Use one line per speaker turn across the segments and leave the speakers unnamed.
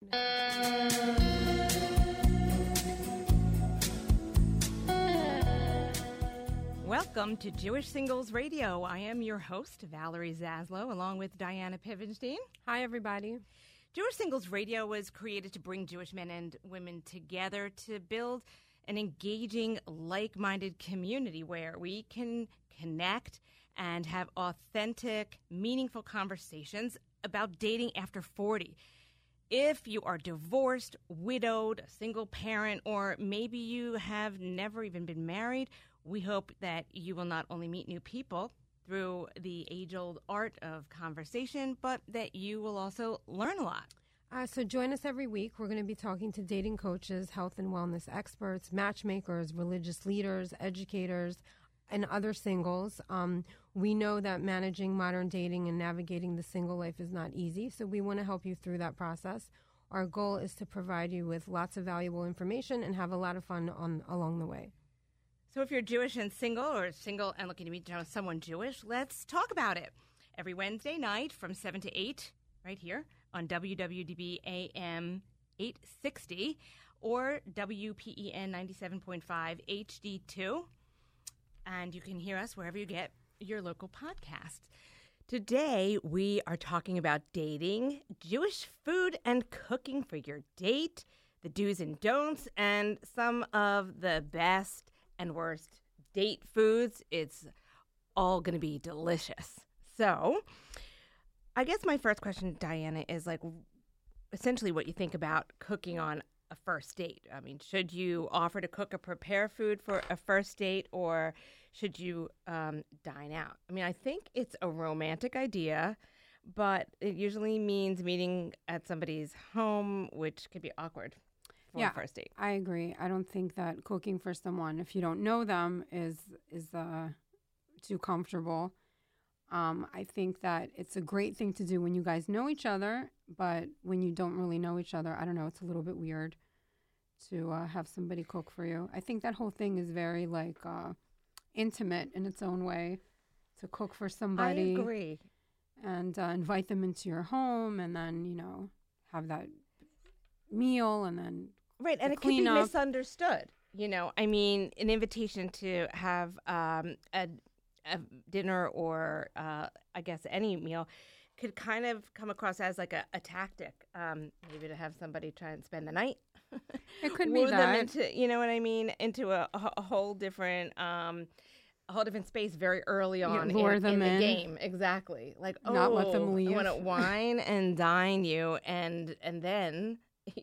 Welcome to Jewish Singles Radio. I am your host, Valerie Zaslow, along with Diana Pivenstein.
Hi, everybody.
Jewish Singles Radio was created to bring Jewish men and women together to build an engaging, like-minded community where we can connect and have authentic, meaningful conversations about dating after 40. If you are divorced, widowed, a single parent, or maybe you have never even been married, we hope that you will not only meet new people through the age-old art of conversation, but that you will also learn a lot.
So join us every week. We're going to be talking to dating coaches, health and wellness experts, matchmakers, religious leaders, educators, and other singles. We know that managing modern dating and navigating the single life is not easy, so we want to help you through that process. Our goal is to provide you with lots of valuable information and have a lot of fun along the way.
So if you're Jewish and single, or single and looking to meet someone Jewish, let's talk about it. Every Wednesday night from 7 to 8, right here on WWDB AM 860 or WPEN 97.5 HD2. And you can hear us wherever you get your local podcasts. Today, we are talking about dating, Jewish food and cooking for your date, the do's and don'ts, and some of the best and worst date foods. It's all going to be delicious. So I guess my first question, Diana, is like essentially what you think about cooking on a first date. I mean, should you offer to cook or prepare food for a first date, or should you dine out? I mean, I think it's a romantic idea, but it usually means meeting at somebody's home, which could be awkward. Yeah, first date.
I agree. I don't think that cooking for someone, if you don't know them, is too comfortable. I think that it's a great thing to do when you guys know each other, but when you don't really know each other, I don't know, it's a little bit weird to have somebody cook for you. I think that whole thing is very intimate in its own way, to cook for somebody.
I agree.
And invite them into your home, and then, have that meal, and then
right, and it can be misunderstood. I mean, an invitation to have a dinner or, I guess, any meal could kind of come across as like a tactic, maybe to have somebody try and spend the night.
It could be that.
Them into, you know what I mean, into a whole different space very early on in the game. Exactly. Like,
not let them leave.
I want to wine and dine you, and then...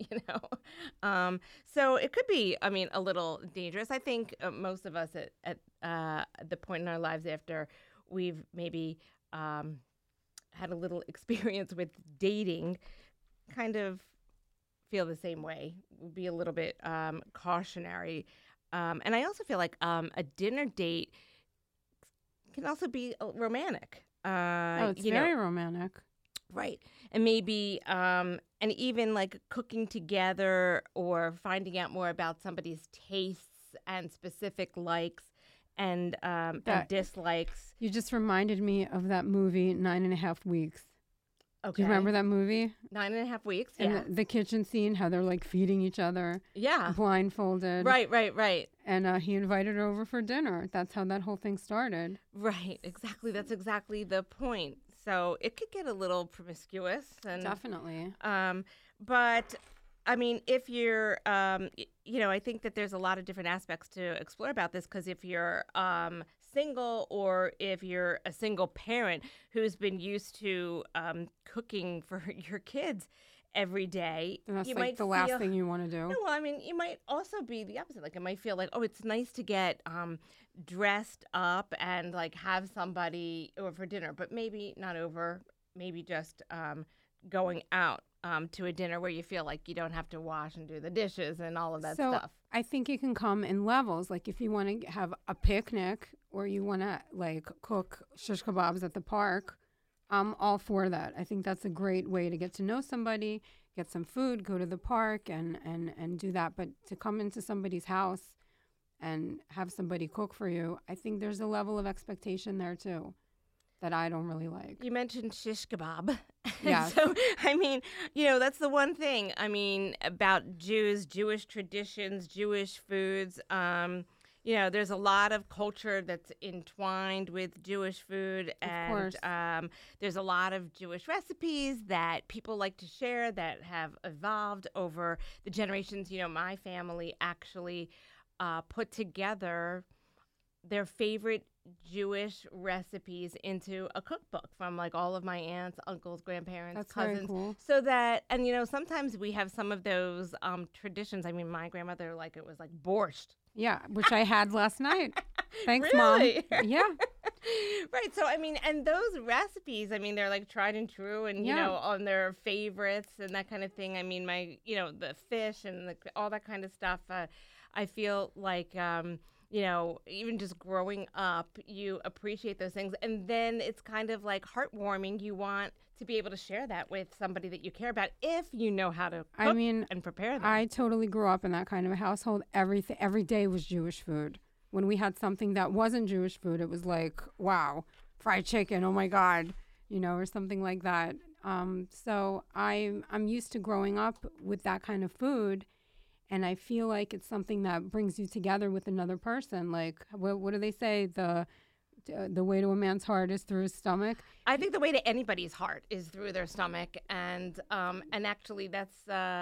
so it could be, a little dangerous. I think most of us at the point in our lives after we've maybe had a little experience with dating kind of feel the same way, be a little bit cautionary. And I also feel like a dinner date can also be romantic.
It's very romantic.
Right. And maybe, and even like cooking together or finding out more about somebody's tastes and specific likes and dislikes.
You just reminded me of that movie, 9.5 Weeks.
Okay.
Do you remember that movie?
9.5 Weeks,
and
yeah.
The kitchen scene, how they're like feeding each other.
Yeah.
Blindfolded.
Right.
And he invited her over for dinner. That's how that whole thing started.
Right, exactly. That's exactly the point. So it could get a little promiscuous. And,
definitely.
But, I mean, if you're, I think that there's a lot of different aspects to explore about this, because if you're single, or if you're a single parent who's been used to cooking for your kids every day,
then that's like the last thing you want to do.
No, well, I mean, you might also be the opposite. Like, it might feel like, oh, it's nice to get dressed up and like have somebody over for dinner, but maybe not over, maybe just going out to a dinner where you feel like you don't have to wash and do the dishes and all of that stuff.
I think it can come in levels. Like if you want to have a picnic or you want to like cook shish kebabs at the park, I'm all for that. I think that's a great way to get to know somebody, get some food, go to the park and do that. But to come into somebody's house and have somebody cook for you, I think there's a level of expectation there too. that I don't really like.
You mentioned shish kebab.
Yes.
So, I mean, that's the one thing, about Jewish traditions, Jewish foods. There's a lot of culture that's entwined with Jewish food, and
course.
there's a lot of Jewish recipes that people like to share that have evolved over the generations. My family actually put together their favorite Jewish recipes into a cookbook from like all of my aunts, uncles, grandparents,
That's
cousins.
very cool.
So that, and sometimes we have some of those traditions. I mean, my grandmother, it was like borscht.
Yeah, which I had last night. Thanks,
Really?
Mom. Yeah.
Right. So, and those recipes, they're like tried and true and, on their favorites and that kind of thing. The fish and all that kind of stuff. I feel like, even just growing up, you appreciate those things. And then it's kind of like heartwarming. You want to be able to share that with somebody that you care about if you know how to cook and prepare them.
I totally grew up in that kind of a household. Every day was Jewish food. When we had something that wasn't Jewish food, it was like, wow, fried chicken, oh my God, or something like that. So I'm used to growing up with that kind of food. And I feel like it's something that brings you together with another person. Like, what do they say? The way to a man's heart is through his stomach.
I think the way to anybody's heart is through their stomach, and actually that's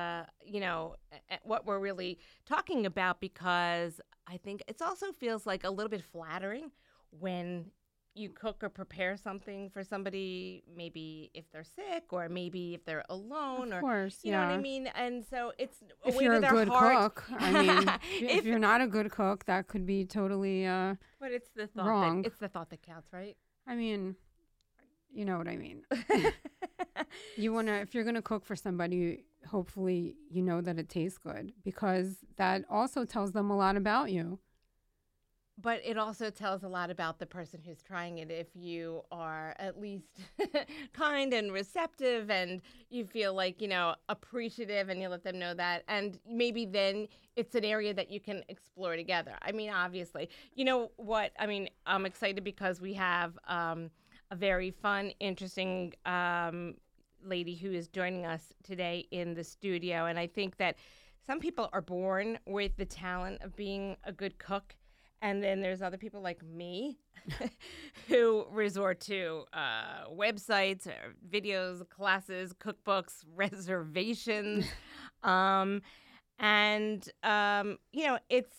what we're really talking about, because I think it also feels like a little bit flattering when you cook or prepare something for somebody, maybe if they're sick or maybe if they're alone,
of course,
you know what I mean? And so it's a
if
way
you're
to
a
their
good
heart.
cook. I mean, if you're not a good cook, that could be totally
but it's the thought
wrong.
It's the thought that counts, right?
I mean, you know what I mean. If you're gonna cook for somebody, hopefully you know that it tastes good, because that also tells them a lot about you.
But it also tells a lot about the person who's trying it. If you are at least kind and receptive and you feel like, appreciative, and you let them know that. And maybe then it's an area that you can explore together. Obviously. You know what? I'm excited because we have a very fun, interesting lady who is joining us today in the studio. And I think that some people are born with the talent of being a good cook. And then there's other people like me who resort to websites, videos, classes, cookbooks, reservations. It's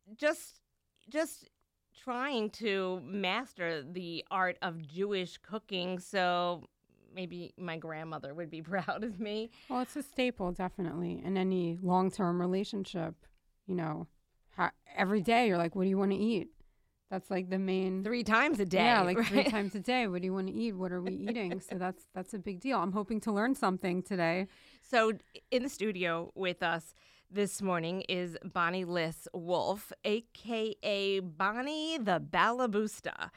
just trying to master the art of Jewish cooking. So maybe my grandmother would be proud of me.
Well, it's a staple, definitely, in any long-term relationship, every day you're like, what do you want to eat? That's like the main
3 times a day.
Yeah, like
right?
3 times a day. What do you want to eat? What are we eating? So that's a big deal. I'm hoping to learn something today.
So in the studio with us this morning is Bonnie Liss Wolf, a.k.a. Bonnie the Balabusta.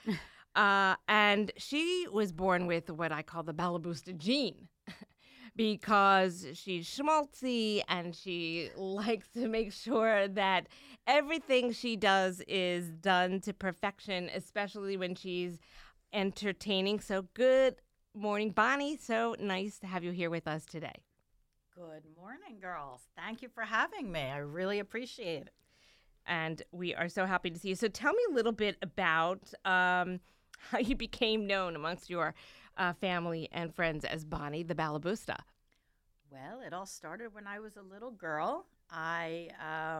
And she was born with what I call the Balabusta gene. Because she's schmaltzy and she likes to make sure that everything she does is done to perfection, especially when she's entertaining. So good morning, Bonnie. So nice to have you here with us today.
Good morning, girls. Thank you for having me. I really appreciate it.
And we are so happy to see you. So tell me a little bit about how you became known amongst your family and friends as Bonnie the Balabusta.
Well, it all started when I was a little girl. We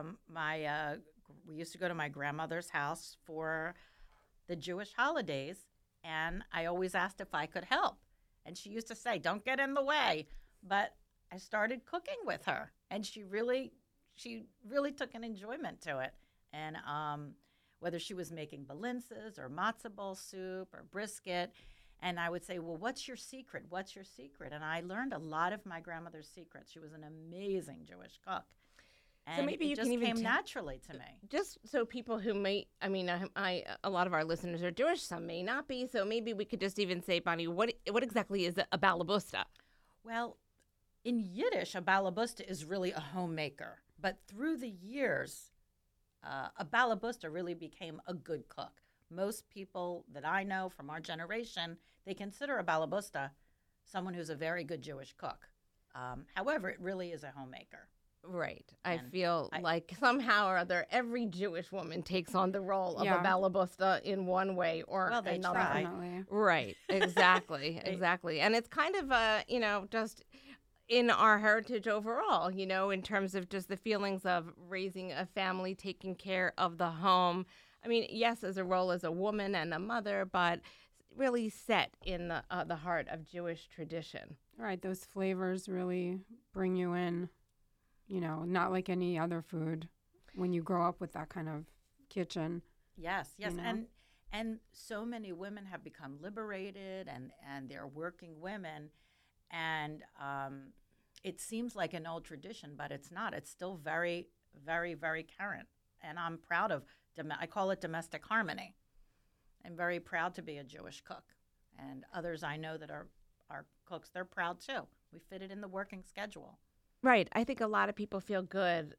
used to go to my grandmother's house for the Jewish holidays, and I always asked if I could help. And she used to say, "Don't get in the way." But I started cooking with her, and she really took an enjoyment to it. And whether she was making balinces or matzo ball soup or brisket. And I would say, well, what's your secret? What's your secret? And I learned a lot of my grandmother's secrets. She was an amazing Jewish cook. And
so maybe
it
you
just
can even
came naturally to me.
Just so people who may, a lot of our listeners are Jewish, some may not be. So maybe we could just even say, Bonnie, what exactly is a balabusta?
Well, in Yiddish, a balabusta is really a homemaker. But through the years, a balabusta really became a good cook. most people that I know from our generation, they consider a balabusta someone who's a very good Jewish cook. However, it really is a homemaker.
Right. I
And
feel like somehow or other every Jewish woman takes on the role of
Yeah.
a balabusta in one way or
Well, they
another.
try.
Definitely.
Right. Exactly. Exactly. And it's kind of just in our heritage overall, in terms of just the feelings of raising a family, taking care of the home. I mean, yes, as a role as a woman and a mother, but really set in the heart of Jewish tradition.
Right. Those flavors really bring you in, not like any other food when you grow up with that kind of kitchen.
Yes, yes,
You know?
and so many women have become liberated, and they're working women, and it seems like an old tradition, but it's not. It's still very, very, very current, and I'm proud of. I call it domestic harmony. I'm very proud to be a Jewish cook, and others I know that are cooks. They're proud too. We fit it in the working schedule.
Right. I think a lot of people feel good,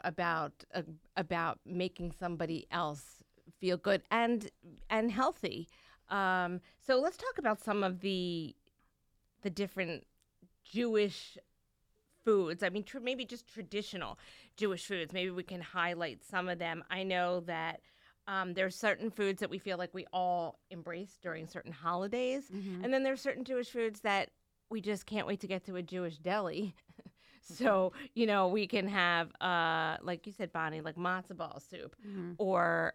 about making somebody else feel good and healthy. So let's talk about some of the different Jewish foods. I mean, maybe just traditional Jewish foods. Maybe we can highlight some of them. I know that there's certain foods that we feel like we all embrace during certain holidays.
Mm-hmm.
And then there's certain Jewish foods that we just can't wait to get to a Jewish deli. So, we can have, like you said, Bonnie, like matzo ball soup,
Mm-hmm.
or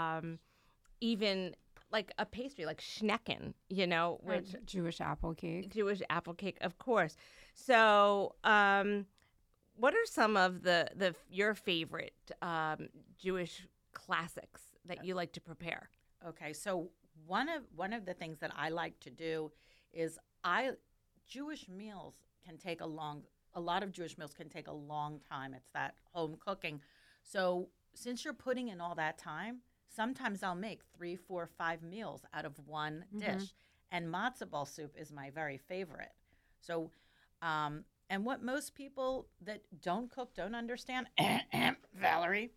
even like a pastry, like schnecken, which
Jewish apple cake.
Jewish apple cake, of course. So, what are some of your favorite Jewish classics that you like to prepare?
Okay, so one of the things that I like to do is Jewish meals can take a lot of Jewish meals can take a long time. It's that home cooking. So since you're putting in all that time, sometimes I'll make 3, 4, 5 meals out of one dish. And matzo ball soup is my very favorite. So, and what most people that don't cook don't understand, Valerie,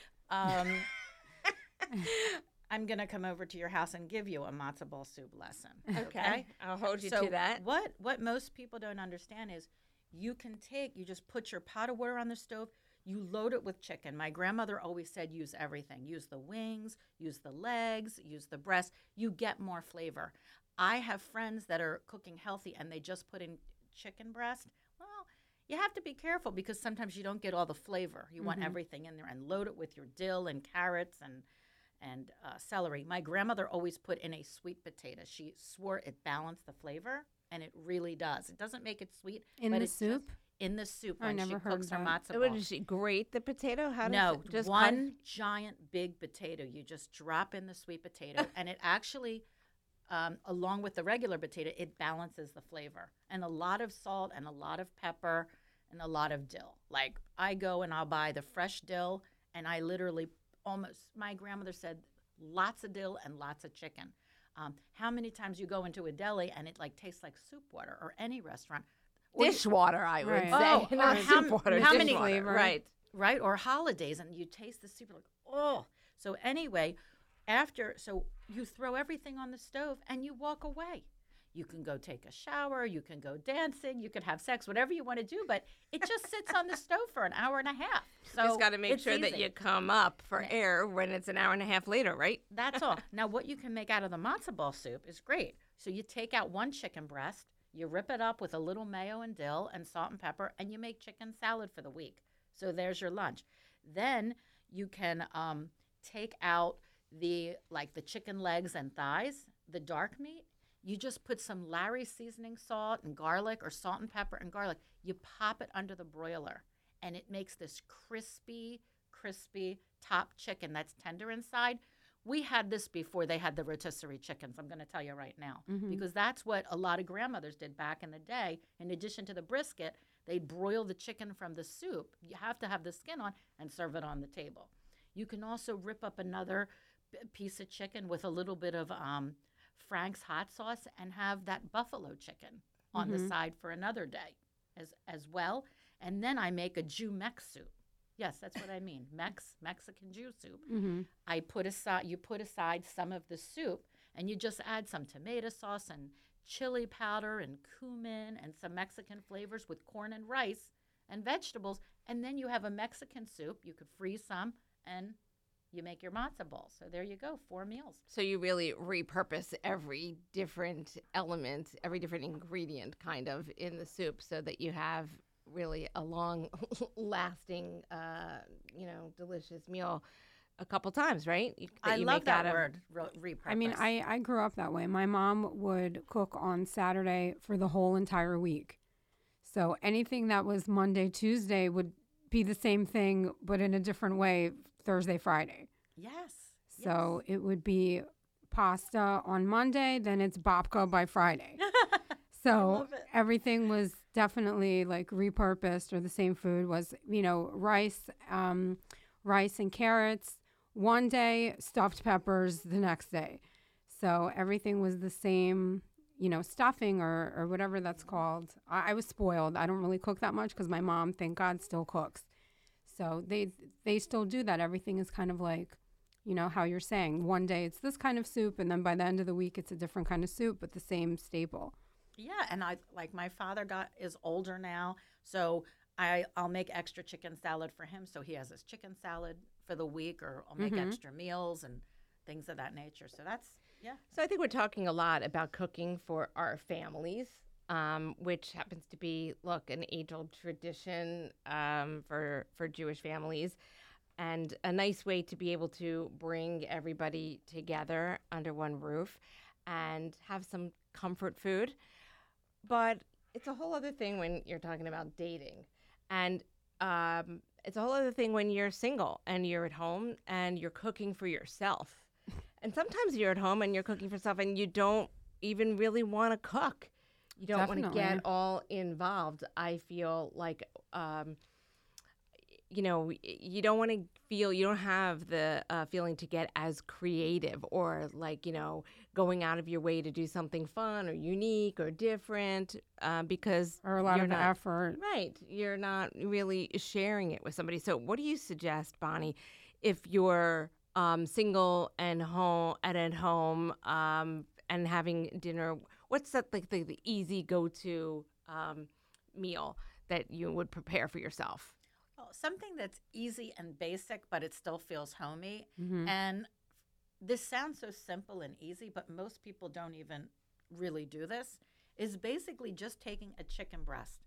I'm going to come over to your house and give you a matzo ball soup lesson. Okay?
I'll hold you
So
to that.
what most people don't understand is you just put your pot of water on the stove, you load it with chicken. My grandmother always said use everything. Use the wings, use the legs, use the breast. You get more flavor. I have friends that are cooking healthy and they just put in chicken breast. Well, you have to be careful because sometimes you don't get all the flavor. You want everything in there, and load it with your dill and carrots and celery. My grandmother always put in a sweet potato. She swore it balanced the flavor, and it really does. It doesn't make it sweet.
In
but
the
it's just
soup?
in the soup
I
when
never
she
heard
cooks her
that.
matzo
What
ball.
does she grate the potato? How does
No,
it just
one giant big potato. You just drop in the sweet potato, and it actually, along with the regular potato, it balances the flavor. And a lot of salt and a lot of pepper and a lot of dill. Like I go and I'll buy the fresh dill, and I literally my grandmother said, lots of dill and lots of chicken. How many times you go into a deli and it like tastes like soup water, or any restaurant?
dishwater? I would
Right.
say,
Oh,
not
or
soup water.
how many-
dishwater.
flavor?
Right.
Right, or holidays, and you taste the soup, you're like, oh. So anyway, so you throw everything on the stove and you walk away. You can go take a shower, you can go dancing, you can have sex, whatever you want to do, but it just sits on the stove for an hour and a half. So
Just got to make
it's
sure that
easy.
you come up for air when it's an hour and a half later, right?
That's all. Now, what you can make out of the matzo ball soup is great. So you take out one chicken breast, you rip it up with a little mayo and dill and salt and pepper, and you make chicken salad for the week. So there's your lunch. Then you can take out the chicken legs and thighs, the dark meat. You just put some Larry's seasoning salt and garlic, or salt and pepper and garlic. You pop it under the broiler, and it makes this crispy top chicken that's tender inside. We had this before they had the rotisserie chickens, I'm going to tell you right now, because that's what a lot of grandmothers did back in the day. In addition to the brisket, they'd broil the chicken from the soup. You have to have the skin on and serve it on the table. You can also rip up another piece of chicken with a little bit of Frank's hot sauce and have that buffalo chicken on the side for another day as well. And then I make a Jew Mex soup. Yes, that's what I mean. Mexican Jew soup.
Mm-hmm.
You put aside some of the soup, and you just add some tomato sauce and chili powder and cumin and some Mexican flavors with corn and rice and vegetables, and then you have a Mexican soup. You could freeze some, and you make your matzo ball. So there you go, 4 meals.
So you really repurpose every different element, every different ingredient kind of in the soup so that you have really a long lasting, delicious meal a couple times, right?
I love that word, repurpose.
I mean, I grew up that way. My mom would cook on Saturday for the whole entire week. So anything that was Monday, Tuesday would be the same thing, but in a different way, Thursday, Friday.
Yes.
So it would be pasta on Monday, then it's babka by Friday. So everything was definitely like repurposed, or the same food was, rice and carrots one day, stuffed peppers the next day. So everything was the same, stuffing or whatever that's called. I was spoiled. I don't really cook that much because my mom, thank God, still cooks. So they still do that. Everything is kind of like, how you're saying. One day it's this kind of soup, and then by the end of the week it's a different kind of soup, but the same staple.
Yeah, and my father is older now, so I'll make extra chicken salad for him, so he has his chicken salad for the week, or I'll make extra meals and things of that nature. So that's, yeah.
So I think we're talking a lot about cooking for our families, which happens to be, an age-old tradition for Jewish families, and a nice way to be able to bring everybody together under one roof and have some comfort food. But it's a whole other thing when you're talking about dating. And it's a whole other thing when you're single and you're at home and you're cooking for yourself. And sometimes you're at home and you're cooking for yourself and you don't even really want to cook. You don't want to get all involved. I feel like, you don't want to you don't have the feeling to get as creative or going out of your way to do something fun or unique or different because
or a lot of effort.
Right. You're not really sharing it with somebody. So what do you suggest, Bonnie, if you're single and at home and having dinner? What's that the easy go-to meal that you would prepare for yourself?
Well, something that's easy and basic, but it still feels homey.
Mm-hmm.
And this sounds so simple and easy, but most people don't even really do this, is basically just taking a chicken breast,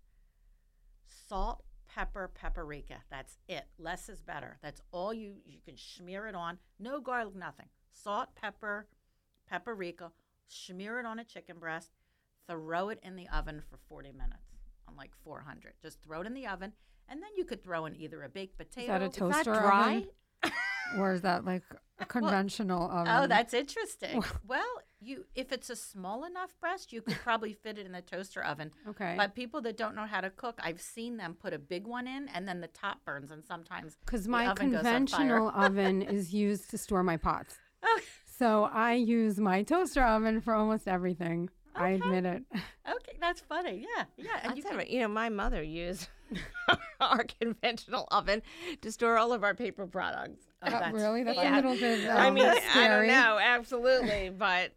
salt, pepper, paprika. That's it. Less is better. That's all you can smear it on. No garlic, nothing. Salt, pepper, paprika, smear it on a chicken breast, throw it in the oven for 40 minutes on 400. Just throw it in the oven. And then you could throw in either a baked potato.
Is that a toaster
is that dry?
Oven? Or is that a conventional oven?
Oh, that's interesting. Well, if it's a small enough breast, you could probably fit it in a toaster oven.
Okay.
But people that don't know how to cook, I've seen them put a big one in, and then the top burns, and sometimes
because my conventional oven is used to store my pots.
Okay.
So I use my toaster oven for almost everything. Okay. I admit it.
Okay, that's funny. Yeah.
And my mother used our conventional oven to store all of our paper products.
Really? That's a little bit scary.
I don't know, absolutely. But,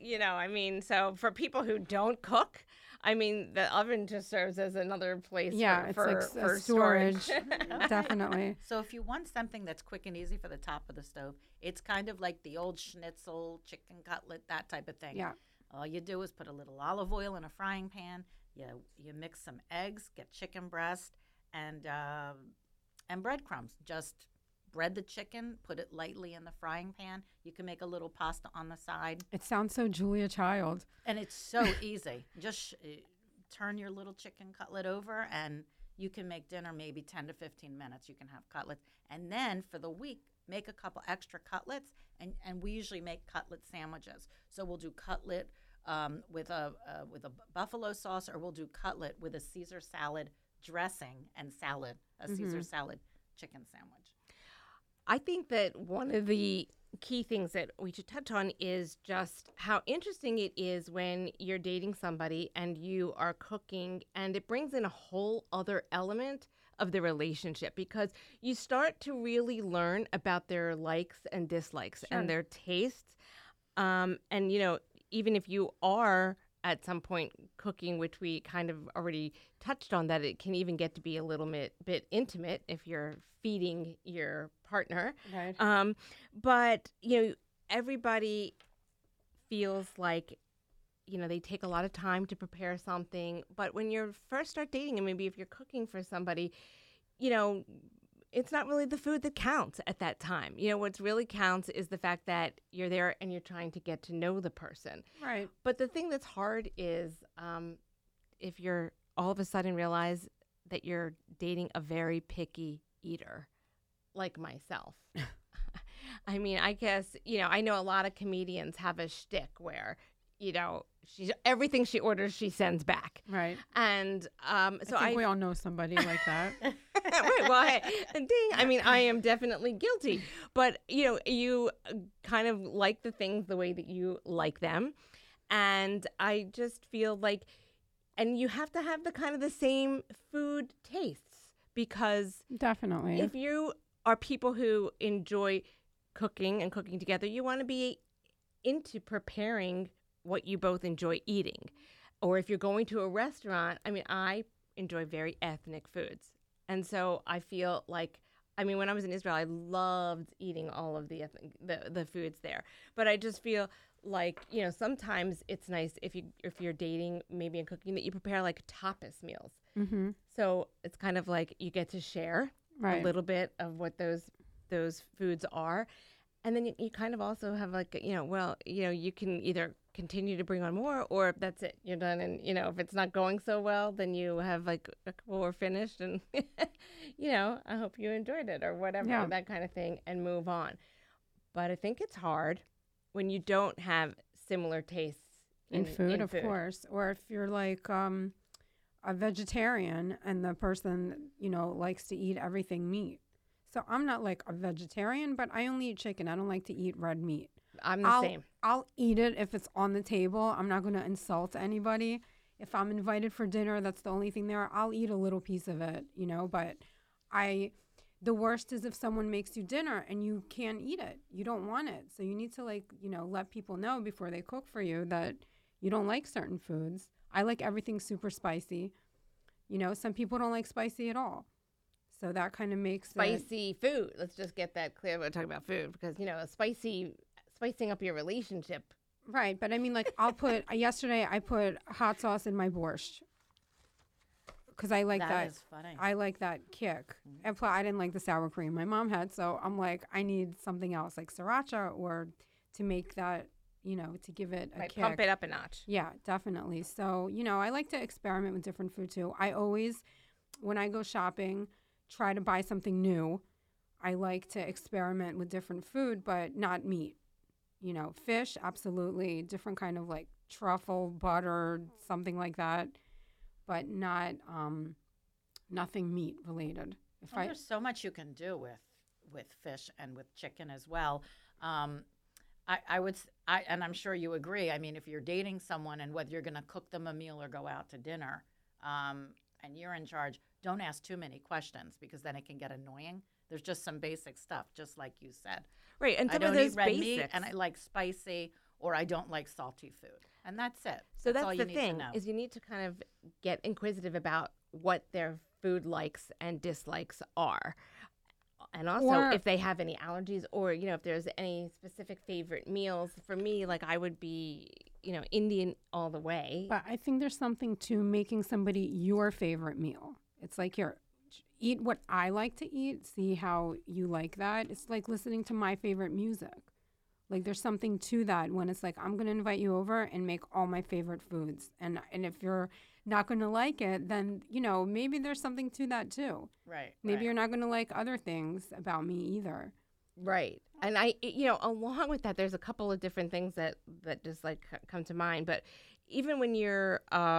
so for people who don't cook, the oven just serves as another place for storage.
Definitely.
So if you want something that's quick and easy for the top of the stove, it's kind of like the old schnitzel, chicken cutlet, that type of thing.
Yeah.
All you do is put a little olive oil in a frying pan. You mix some eggs, get chicken breast, and breadcrumbs. Just bread the chicken, put it lightly in the frying pan. You can make a little pasta on the side.
It sounds so Julia Child.
And it's so easy. Just turn your little chicken cutlet over, and you can make dinner maybe 10 to 15 minutes. You can have cutlets. And then for the week, make a couple extra cutlets, and we usually make cutlet sandwiches. So we'll do cutlet with a buffalo sauce, or we'll do cutlet with a Caesar salad dressing and salad, Caesar salad chicken sandwich.
I think that one of the key things that we should touch on is just how interesting it is when you're dating somebody and you are cooking, and it brings in a whole other element of the relationship, because you start to really learn about their likes and dislikes
Sure.
and their tastes. And, even if you are at some point cooking, which we kind of already touched on, that it can even get to be a little bit intimate if you're feeding your partner.
Right.
But, everybody feels like, they take a lot of time to prepare something. But when you first start dating, and maybe if you're cooking for somebody, it's not really the food that counts at that time. What's really counts is the fact that you're there and you're trying to get to know the person.
Right.
But the thing that's hard is if you're all of a sudden realize that you're dating a very picky eater, like myself. I mean, I guess, I know a lot of comedians have a shtick where, everything she orders, she sends back.
Right.
And so
I think we all know somebody like that.
Right. Well, hey, ding. I mean, I am definitely guilty. But, you kind of like the things the way that you like them. And I just feel like, and you have to have the same food tastes, because
Definitely.
if you are people who enjoy cooking and cooking together, you want to be into preparing what you both enjoy eating. Or if you're going to a restaurant, I mean, I enjoy very ethnic foods. And so I feel like, when I was in Israel, I loved eating all of the foods there. But I just feel like, sometimes it's nice if you're dating, maybe in cooking, that you prepare like tapas meals.
Mm-hmm.
So it's kind of like you get to share
Right.
a little bit of what those foods are. And then you kind of also have like, you can either continue to bring on more, or that's it, you're done. And, if it's not going so well, then you have like, well, we're finished, and, I hope you enjoyed it, or whatever,
Yeah.
that kind of thing, and move on. But I think it's hard when you don't have similar tastes
In food, of course. Or if you're like a vegetarian and the person, likes to eat everything meat. So I'm not like a vegetarian, but I only eat chicken. I don't like to eat red meat.
I'm the same.
I'll eat it if it's on the table. I'm not going to insult anybody. If I'm invited for dinner, that's the only thing there. I'll eat a little piece of it, but the worst is if someone makes you dinner and you can't eat it. You don't want it. So you need to let people know before they cook for you that you don't like certain foods. I like everything super spicy. Some people don't like spicy at all. So that kind of makes
spicy food. Let's just get that clear. We're talking about food because, spicing up your relationship.
Right. But I mean, like, yesterday I put hot sauce in my borscht because I like that.
That is funny.
I like that kick. And plus, I didn't like the sour cream my mom had. So I'm like, I need something else like sriracha or to make that, to give it a kick.
Pump it up a notch.
Yeah, definitely. So, I like to experiment with different food too. I always, when I go shopping, try to buy something new. I like to experiment with different food, but not meat. Fish, absolutely. Different kind of like truffle, butter, something like that, but not nothing meat related.
There's so much you can do with fish and with chicken as well. And I'm sure you agree. I mean, if you're dating someone and whether you're going to cook them a meal or go out to dinner, and you're in charge, don't ask too many questions because then it can get annoying. There's just some basic stuff, just like you said.
Right, and
I
some
don't
of those
eat red
basics.
meat, and I like spicy, or I don't like salty food, and that's it.
So that's
all
the
you need to
thing,
know.
is you need to kind of get inquisitive about what their food likes and dislikes are. And also if they have any allergies, or, if there's any specific favorite meals. For me, like, I would be, Indian all the way.
But I think there's something to making somebody your favorite meal. It's like, eat what I like to eat, see how you like that. It's like listening to my favorite music. Like, there's something to that when it's like, I'm going to invite you over and make all my favorite foods. And if you're not going to like it, then, maybe there's something to that too.
Right.
Maybe you're not going to like other things about me either.
Right. And along with that, there's a couple of different things that just like come to mind. But even when you're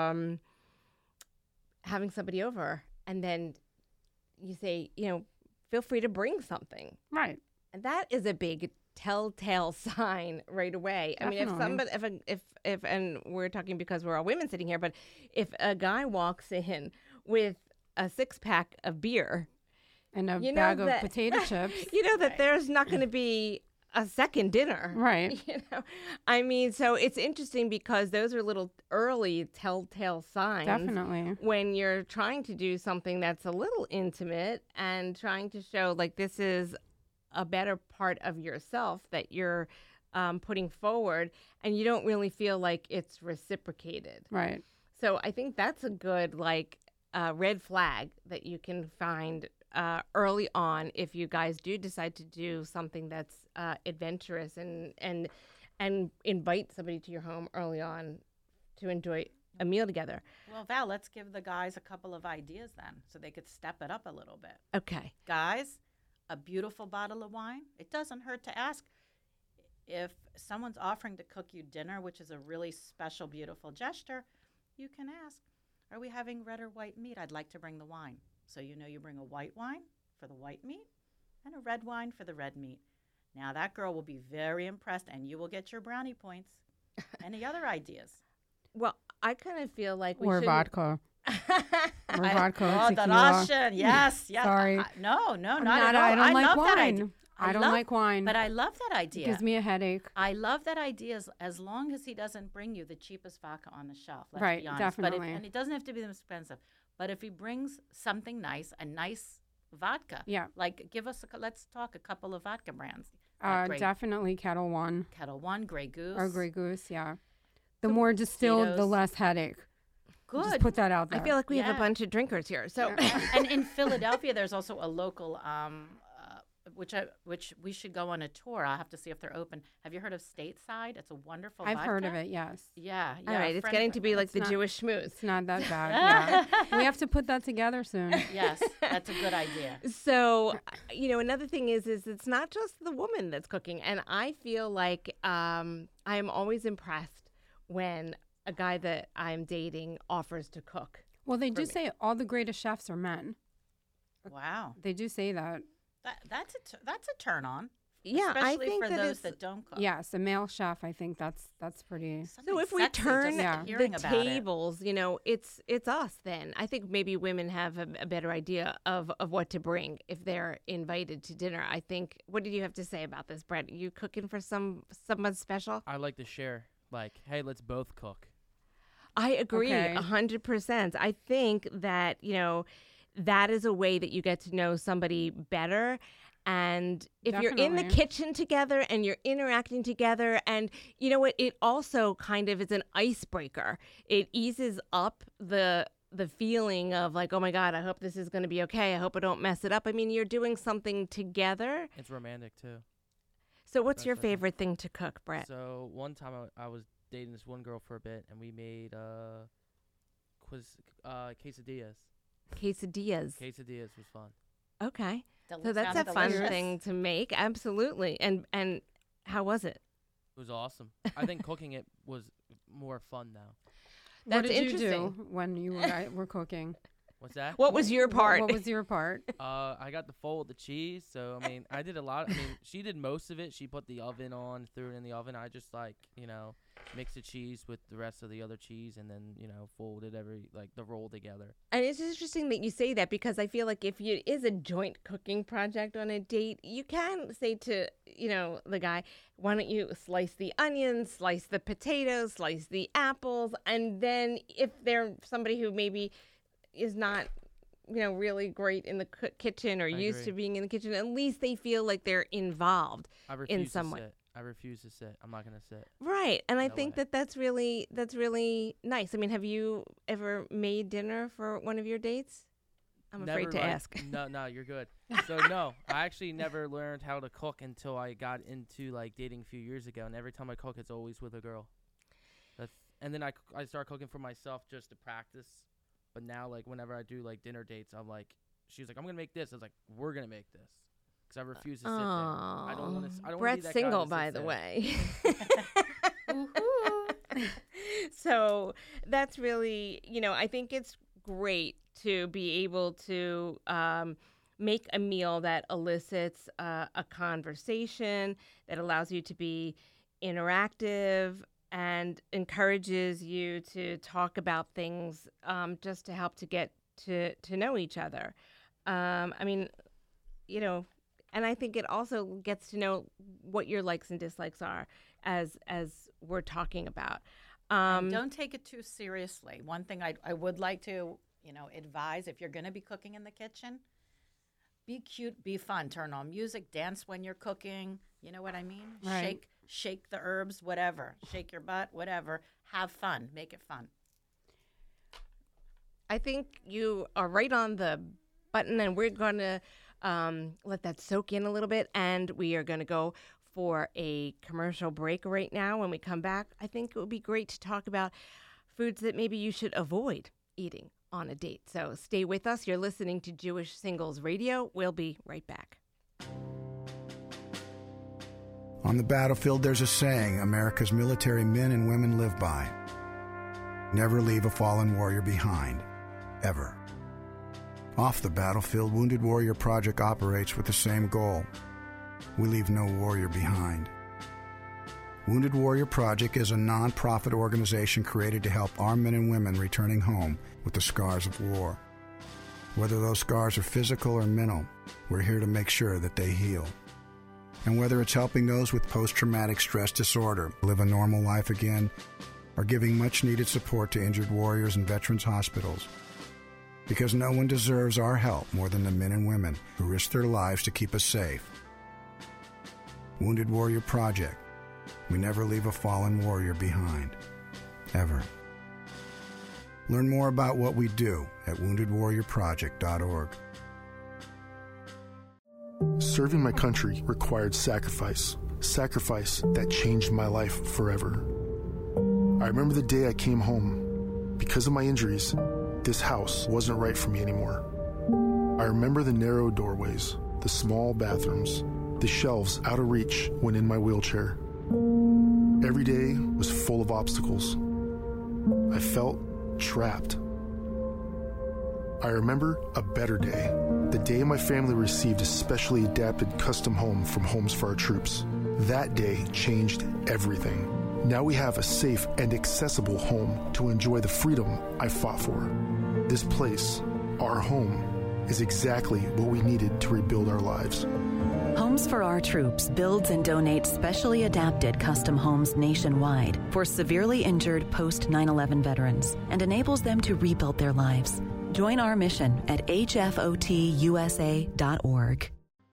having somebody over and then you say, feel free to bring something.
Right.
And that is a big telltale sign right away.
Definitely.
I mean, if and we're talking because we're all women sitting here, but if a guy walks in with a 6-pack of beer,
And a
you know
bag of
that-
potato chips.
you know that
Right.
there's not going to be a second dinner.
Right.
You know, I mean, so it's interesting because those are little early telltale signs.
Definitely.
When you're trying to do something that's a little intimate and trying to show like this is a better part of yourself that you're putting forward, and you don't really feel like it's reciprocated.
Right.
So I think that's a good like red flag that you can find early on if you guys do decide to do something that's adventurous and invite somebody to your home early on to enjoy a meal together.
Well, Val, let's give the guys a couple of ideas then so they could step it up a little bit.
Okay.
Guys, a beautiful bottle of wine. It doesn't hurt to ask. If someone's offering to cook you dinner, which is a really special, beautiful gesture, you can ask, are we having red or white meat? I'd like to bring the wine. So you know you bring a white wine for the white meat and a red wine for the red meat. Now that girl will be very impressed and you will get your brownie points. Any other ideas?
Well, I kind of feel like we
Or
shouldn't-
vodka. Or vodka.
Oh, the
tequila.
Russian. Yes. Yes.
Sorry.
No,
I'm
not
not-
at all.
I don't like
love that idea.
wine. I don't like wine.
But I love that
It
idea.
gives me a headache.
I love that idea as long as he doesn't bring you the cheapest vodka on the shelf. Let's
Right,
be honest.
definitely.
And it doesn't have to be expensive. But if he brings something nice, a nice vodka,
Yeah.
like give us, let's talk a couple of vodka brands. Grey-
Definitely Kettle One
Kettle One, Grey Goose.
or Grey Goose. Yeah. The more distilled, the
Tito's.
less headache.
Good.
Just put that out there.
I feel like we have
Yeah.
a bunch of drinkers here. So
And in Philadelphia, there's also a local, which we should go on a tour. I'll have to see if they're open. Have you heard of Stateside? It's a wonderful
I've heard
vodka.
of it. Yes.
Yeah.
all right, it's getting to be like the
not-
Jewish schmooze.
It's not that bad. Yeah. We have to put that together soon.
Yes, that's a good idea.
So, you know, another thing is it's not just the woman that's cooking, and I feel like I am always impressed when a guy that I'm dating offers to cook.
Well, they do
me.
say all the greatest chefs are men.
Wow.
They do say that.
That's a turn on.
Yeah,
Especially
I think
for
that
those
it's,
that don't cook.
Yes, a male chef. I think that's pretty.
so
Something
if we
sexy
turn
just
Yeah.
the
hearing about it.
tables, you know, it's us then. I think maybe women have a better idea of what to bring if they're invited to dinner. I think. What did you have to say about this, Brett? You cooking for someone special?
I like to share. Like, hey, let's both cook.
I agree
Okay.
100%. I think that, you know, that is a way that you get to know somebody better. And if you're in the
Definitely.
kitchen together and you're interacting together, and you know what, it also kind of is an icebreaker. It eases up the feeling of like, oh my God, I hope this is going to be okay. I hope I don't mess it up. I mean, you're doing something together.
It's romantic too.
So what's your
Definitely.
favorite thing to cook, Brett?
So one time I was dating this one girl for a bit, and we made quesadillas.
Quesadillas.
Quesadillas was fun.
Okay. So
Sounds
that's a fun
delicious.
thing to make. Absolutely. And how was it?
It was awesome. I think cooking it was more fun now.
What
That's
did you do
interesting.
when you were cooking?
What's that?
What was your part?
What was your part?
I got the fold, the cheese. So I mean, I did a lot. I mean, she did most of it. She put the oven on, threw it in the oven. I just mixed the cheese with the rest of the other cheese, and then folded the roll together.
And it's interesting that you say that because I feel like if it is a joint cooking project on a date, you can say to, the guy, why don't you slice the onions, slice the potatoes, slice the apples, and then if they're somebody who maybe is not, really great in the kitchen or
I
used
agree.
to being in the kitchen, at least they feel like they're involved.
I refuse
some
to
way.
sit. I refuse to sit. I'm not gonna sit.
Right. And I
No
think
way.
that's really nice. I mean, have you ever made dinner for one of your dates? I'm afraid to ask.
No, you're good. So no, I actually never learned how to cook until I got into dating a few years ago, and every time I cook, it's always with a girl. And then I start cooking for myself just to practice. But now, whenever I do dinner dates, she's like, I'm gonna make this. I was like, we're gonna make this, because I refuse to sit there. I don't want to. I don't wanna be
Brett's
that guy
single,
that
by
sits
the
there.
way.
Woohoo.
So that's really, I think it's great to be able to make a meal that elicits a conversation, that allows you to be interactive and encourages you to talk about things just to help to get to know each other. I mean, you know, and I think it also gets to know what your likes and dislikes are as we're talking about.
And don't take it too seriously. One thing I would like to, advise, if you're going to be cooking in the kitchen, be cute, be fun. Turn on music, dance when you're cooking. You know what I mean?
Right.
Shake the herbs, whatever. Shake your butt, whatever. Have fun. Make it fun.
I think you are right on the button, and we're going to let that soak in a little bit, and we are going to go for a commercial break right now. When we come back, I think it would be great to talk about foods that maybe you should avoid eating on a date. So stay with us. You're listening to Jewish Singles Radio. We'll be right back.
On the battlefield, there's a saying America's military men and women live by. Never leave a fallen warrior behind, ever. Off the battlefield, Wounded Warrior Project operates with the same goal. We leave no warrior behind. Wounded Warrior Project is a non-profit organization created to help our men and women returning home with the scars of war. Whether those scars are physical or mental, we're here to make sure that they heal. And whether it's helping those with post-traumatic stress disorder live a normal life again, or giving much-needed support to injured warriors in veterans' hospitals. Because no one deserves our help more than the men and women who risk their lives to keep us safe. Wounded Warrior Project. We never leave a fallen warrior behind. Ever. Learn more about what we do at woundedwarriorproject.org.
Serving my country required sacrifice. Sacrifice that changed my life forever. I remember the day I came home. Because of my injuries, this house wasn't right for me anymore. I remember the narrow doorways, the small bathrooms, the shelves out of reach when in my wheelchair. Every day was full of obstacles. I felt trapped. I remember a better day, the day my family received a specially adapted custom home from Homes for Our Troops. That day changed everything. Now we have a safe and accessible home to enjoy the freedom I fought for. This place, our home, is exactly what we needed to rebuild our lives.
Homes for Our Troops builds and donates specially adapted custom homes nationwide for severely injured post-9/11 veterans and enables them to rebuild their lives. Join our mission at hfotusa.org.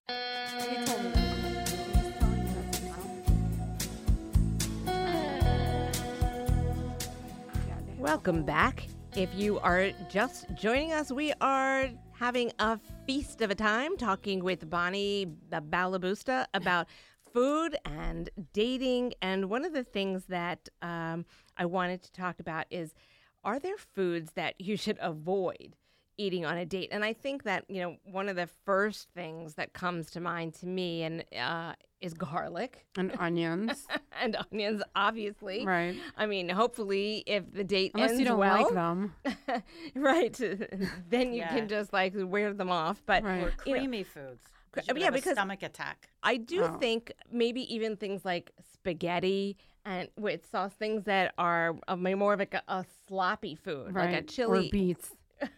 Welcome back. If you are just joining us, we are having a feast of a time talking with Bonnie Balabusta about food and dating. And one of the things that I wanted to talk about is, are there foods that you should avoid eating on a date? And I think that, one of the first things that comes to mind to me is garlic.
And onions.
And onions, obviously.
Right.
I mean, hopefully, if the date
Unless
ends
you don't
well,
like them.
right, then you
Yeah.
can just wear them off. But
Right.
Or creamy foods. You
yeah,
have
because
a stomach attack.
I do
Oh.
think maybe even things like spaghetti and with sauce, things that are more of a sloppy food,
Right.
like a chili.
Or beets.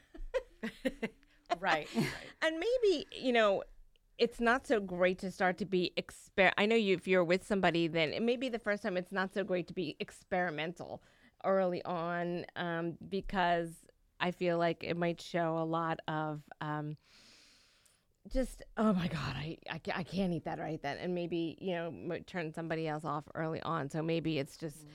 Right.
And maybe, it's not so great to start to be I know if you're with somebody, then it may be the first time it's not so great to be experimental early on, because I feel like it might show a lot of just, oh my God, I can't eat that right then. And maybe, might turn somebody else off early on. So maybe it's just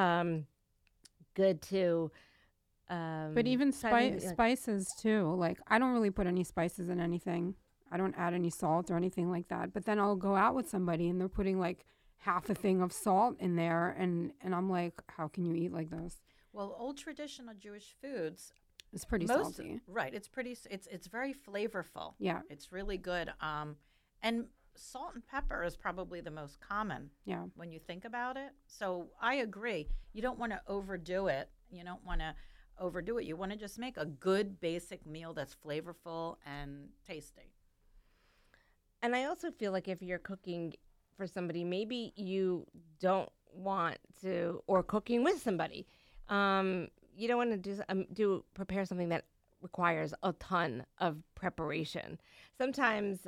good to...
But even spices too. Like, I don't really put any spices in anything. I don't add any salt or anything like that. But then I'll go out with somebody and they're putting like half a thing of salt in there, and I'm like, how can you eat like this?
Well, old traditional Jewish foods,
It's pretty salty.
Right. It's pretty. It's very flavorful.
Yeah.
It's really good. And salt and pepper is probably the most common.
Yeah.
When you think about it. So I agree. You don't want to overdo it. You don't want to overdo it. You want to just make a good basic meal that's flavorful and tasty.
And I also feel like if you're cooking for somebody, maybe you don't want to, or cooking with somebody, you don't want to prepare something that requires a ton of preparation. Sometimes,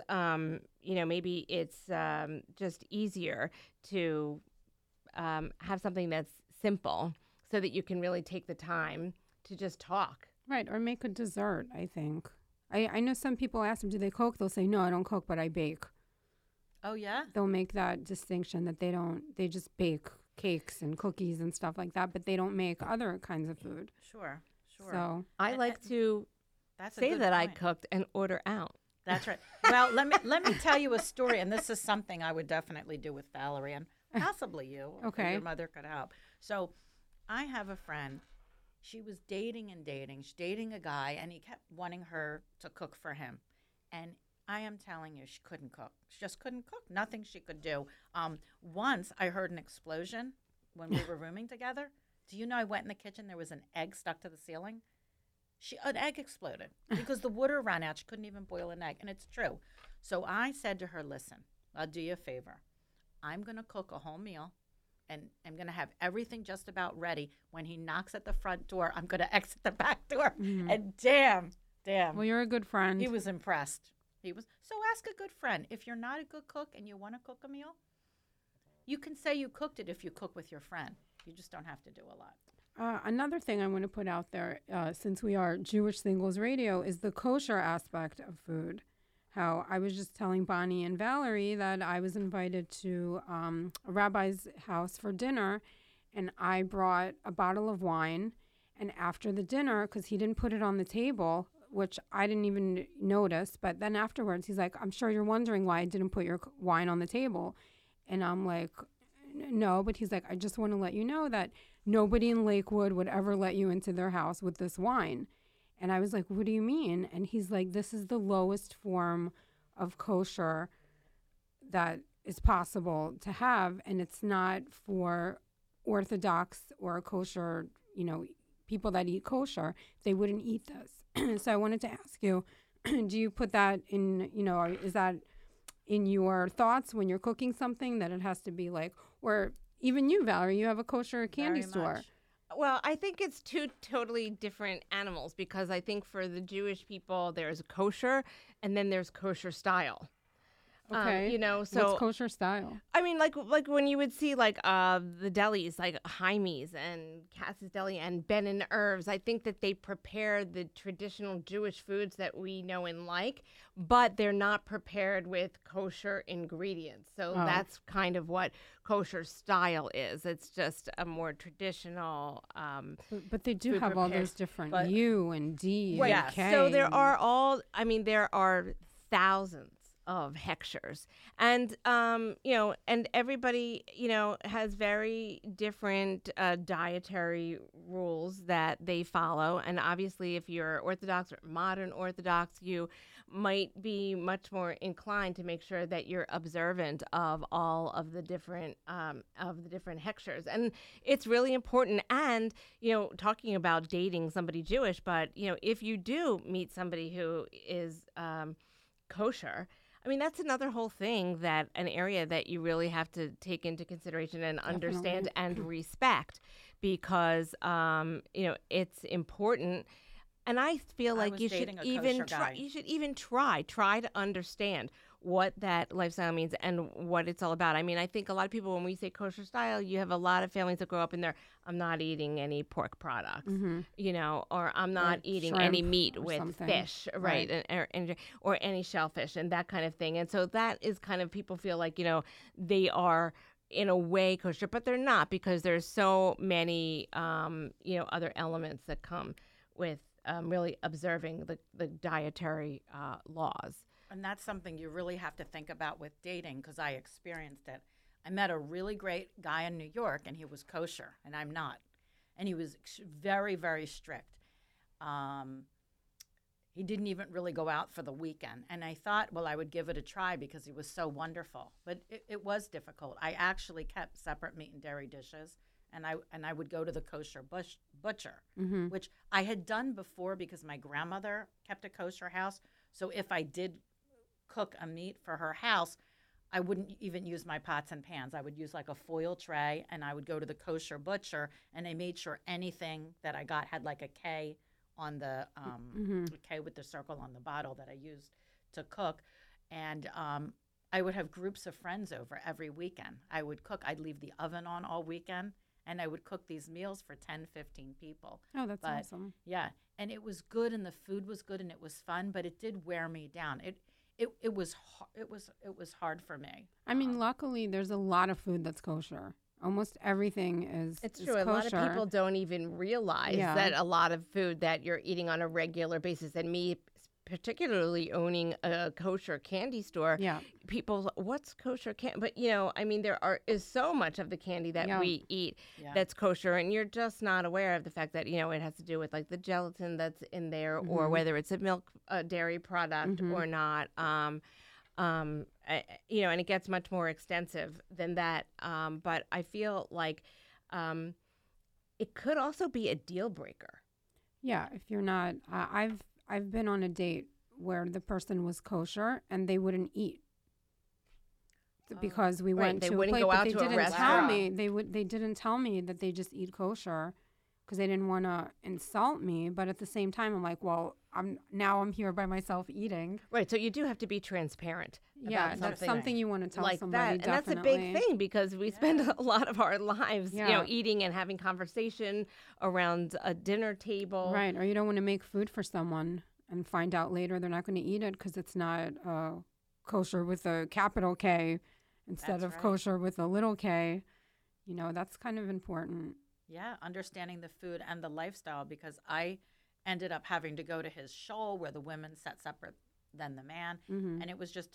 maybe it's just easier to have something that's simple so that you can really take the time to just talk.
Right, or make a dessert, I think. I know some people ask them, do they cook? They'll say, no, I don't cook, but I bake.
Oh, yeah?
They'll make that distinction that they just bake cakes and cookies and stuff like that, but they don't make other kinds of food.
Sure.
So
I like to
That's a
say
good
that I
point.
cooked and order out.
That's right. Well, let me tell you a story, and this is something I would definitely do with Valerie, and possibly you. Or
Okay.
your mother could help. So, I have a friend. She was dating and dating. She's dating a guy, and he kept wanting her to cook for him. And I am telling you, she couldn't cook. She just couldn't cook. Nothing she could do. Once I heard an explosion when we were rooming together. Do you know I went in the kitchen? There was an egg stuck to the ceiling. An egg exploded because the water ran out. She couldn't even boil an egg, and it's true. So I said to her, listen, I'll do you a favor. I'm going to cook a whole meal, and I'm going to have everything just about ready. When he knocks at the front door, I'm going to exit the back door.
Mhm.
And damn,
well, you're a good friend.
he was impressed. So ask a good friend. If you're not a good cook and you want to cook a meal, you can say you cooked it if you cook with your friend. You just don't have to do a lot.
Another thing I want to put out there, since we are Jewish Singles Radio, is the kosher aspect of food. How I was just telling Bonnie and Valerie that I was invited to a rabbi's house for dinner, and I brought a bottle of wine. And after the dinner, because he didn't put it on the table, which I didn't even notice, but then afterwards he's like, I'm sure you're wondering why I didn't put your wine on the table. And I'm like, no, but he's like, I just want to let you know that nobody in Lakewood would ever let you into their house with this wine. And I was like, what do you mean? And he's like, this is the lowest form of kosher that is possible to have. And it's not for Orthodox or kosher, people that eat kosher. They wouldn't eat this. So I wanted to ask you, do you put that in, is that in your thoughts when you're cooking something that it has to be like, or even you, Valerie, you have a kosher candy
Very
store.
much.
Well, I think it's two totally different animals because I think for the Jewish people, there's kosher and then there's kosher style.
Okay.
So
what's kosher style?
I mean, like when you would see the delis, like Jaime's and Cass's Deli and Ben and Irv's, I think that they prepare the traditional Jewish foods that we know and like, but they're not prepared with kosher ingredients. So that's kind of what kosher style is. It's just a more traditional.
But they do
food
have all
prepared.
those different
But-
U and D and
Yes.
K.
So there are thousands of hechshers, and and everybody has very different dietary rules that they follow. And obviously, if you're Orthodox or modern Orthodox, you might be much more inclined to make sure that you're observant of all of the different hechshers. And it's really important. And talking about dating somebody Jewish, but if you do meet somebody who is kosher, I mean, that's another whole thing, that an area that you really have to take into consideration and understand and respect, because it's important. And I feel like you should
dating a
even
kosher
try.
guy.
You should even try to understand what that lifestyle means and what it's all about. I mean, I think a lot of people, when we say kosher style, you have a lot of families that grow up in there. I'm not eating any pork products, or I'm not eating any
shrimp
meat
or
with
something.
fish, right? Or any shellfish and that kind of thing. And so that is kind of, people feel like they are in a way kosher, but they're not, because there's so many other elements that come with really observing the dietary laws.
And that's something you really have to think about with dating, because I experienced it. I met a really great guy in New York, and he was kosher, and I'm not. And he was very, very strict. He didn't even really go out for the weekend. And I thought, well, I would give it a try because he was so wonderful. But it was difficult. I actually kept separate meat and dairy dishes, and I would go to the kosher butcher, which I had done before because my grandmother kept a kosher house. So if I did cook a meat for her house, I wouldn't even use my pots and pans. I would use like a foil tray, and I would go to the kosher butcher, and I made sure anything that I got had like a K on the K with the circle on the bottle that I used to cook. And I would have groups of friends over every weekend. I would cook. I'd leave the oven on all weekend, and I would cook these meals for 10, 15 people.
Oh, that's awesome.
Yeah, and it was good, and the food was good, and it was fun, but it did wear me down. It was hard for me.
I mean, luckily, there's a lot of food that's kosher. Almost everything is.
It's
is
true. A lot of
kosher.
people don't even realize
Yeah.
that a lot of food that you're eating on a regular basis, and me particularly owning a kosher candy store,
Yeah.
people, what's kosher candy? But, I mean, is so much of the candy that
Yeah.
we eat
Yeah.
that's kosher, and you're just not aware of the fact that, it has to do with like the gelatin that's in there, or whether it's a dairy product or not. And it gets much more extensive than that. But I feel like it could also be a deal breaker.
Yeah, if you're not, I've been on a date where the person was kosher and they wouldn't eat because we
Right,
went
they
to a
wouldn't
place,
go
but
out
they
to a
didn't tell
restaurant.
me they didn't tell me that they just eat kosher because they didn't want to insult me. But at the same time, I'm like, well, I'm here by myself eating.
Right. So you do have to be transparent.
Yeah,
about
that's something you want to tell
like
somebody.
that. And that's a
definitely.
big thing because we spend a lot of our lives,
Yeah.
eating and having conversation around a dinner table.
Right, or you don't want to make food for someone and find out later they're not going to eat it because it's not kosher with a capital K instead
That's
of
right.
kosher with a little k. That's kind of important.
Yeah, understanding the food and the lifestyle, because I ended up having to go to his shul where the women sat separate than the man. And it was just,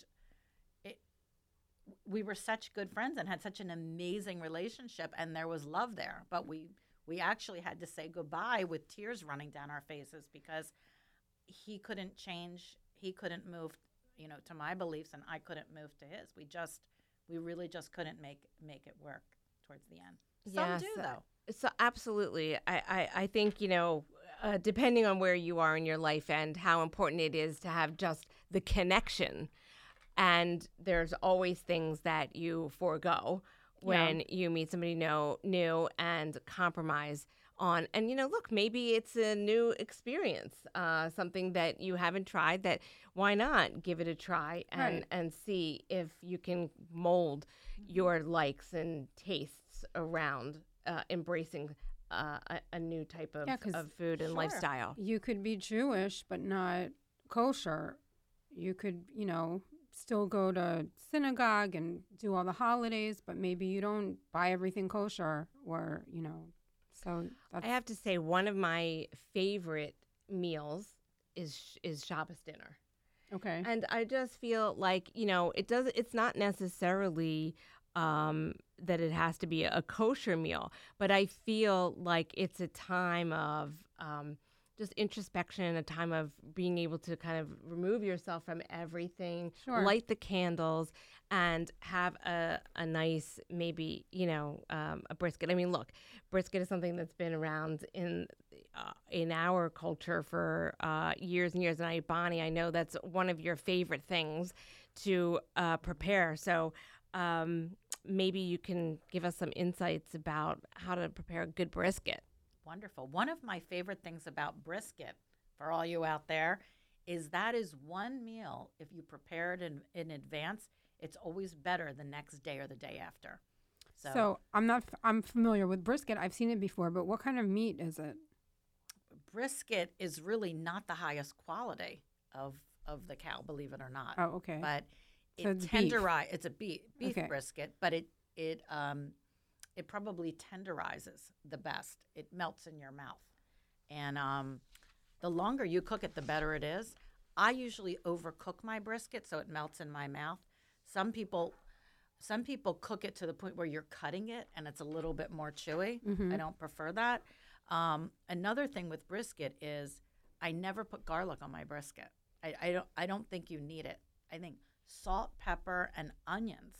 we were such good friends and had such an amazing relationship, and there was love there. But we actually had to say goodbye with tears running down our faces because he couldn't change, he couldn't move, to my beliefs, and I couldn't move to his. We really just couldn't make it work towards the end. Some
Yes.
do, though.
So absolutely. I think, depending on where you are in your life and how important it is to have just the connection. And there's always things that you forego when you meet somebody new and compromise on. And, look, maybe it's a new experience, something that you haven't tried that why not give it a try and see if you can mold your likes and tastes around embracing a new type of food and lifestyle.
You could be Jewish but not kosher. You could, still go to synagogue and do all the holidays, but maybe you don't buy everything kosher or, so that's...
I have to say one of my favorite meals is Shabbos dinner.
Okay.
And I just feel like, it's not necessarily that it has to be a kosher meal, but I feel like it's a time of just introspection, a time of being able to kind of remove yourself from everything, light the candles, and have a nice, maybe, a brisket. I mean, look, brisket is something that's been around in our culture for years and years. And Bonnie, I know that's one of your favorite things to prepare. So maybe you can give us some insights about how to prepare a good brisket.
Wonderful. One of my favorite things about brisket, for all you out there, is that is one meal, if you prepare it in advance, it's always better the next day or the day after.
So I'm familiar with brisket. I've seen it before, but what kind of meat is it?
Brisket is really not the highest quality of the cow, believe it or not.
Oh, okay.
But
So it's beef.
it's a beef
Okay.
brisket, but it probably tenderizes the best. It melts in your mouth. And the longer you cook it, the better it is. I usually overcook my brisket so it melts in my mouth. Some people cook it to the point where you're cutting it and it's a little bit more chewy. I don't prefer that. Another thing with brisket is I never put garlic on my brisket. I don't think you need it. I think salt, pepper, and onions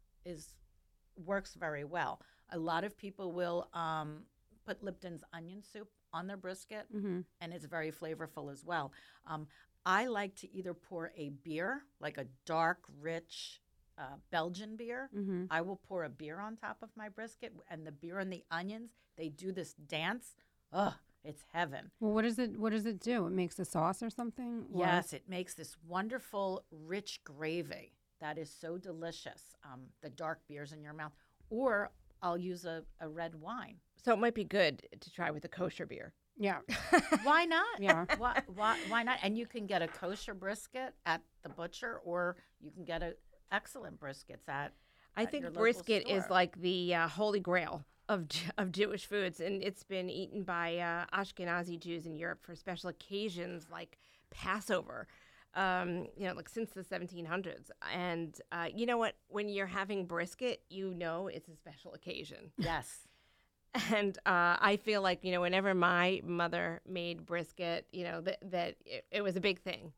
works very well. A lot of people will put Lipton's onion soup on their brisket, and it's very flavorful as well. I like to either pour a beer, like a dark, rich Belgian beer. I will pour a beer on top of my brisket, and the beer and the onions, they do this dance. Ugh, It's heaven.
Well, what does it do? It makes a sauce or something? Or-
Yes, it makes this wonderful, rich gravy that is so delicious. The dark beers in your mouth. Or I'll use a red wine.
So it might be good to try with a kosher beer.
Yeah.
Why not?
Yeah.
Why not? And you can get a kosher brisket at the butcher, or you can get excellent briskets at
I
at
think
your local
brisket is
store.
like the holy grail of Jewish foods, and it's been eaten by Ashkenazi Jews in Europe for special occasions like Passover. Like since the 1700s. And you know what? When you're having brisket, you know it's a special occasion.
Yes.
And I feel like, whenever my mother made brisket, that it was a big thing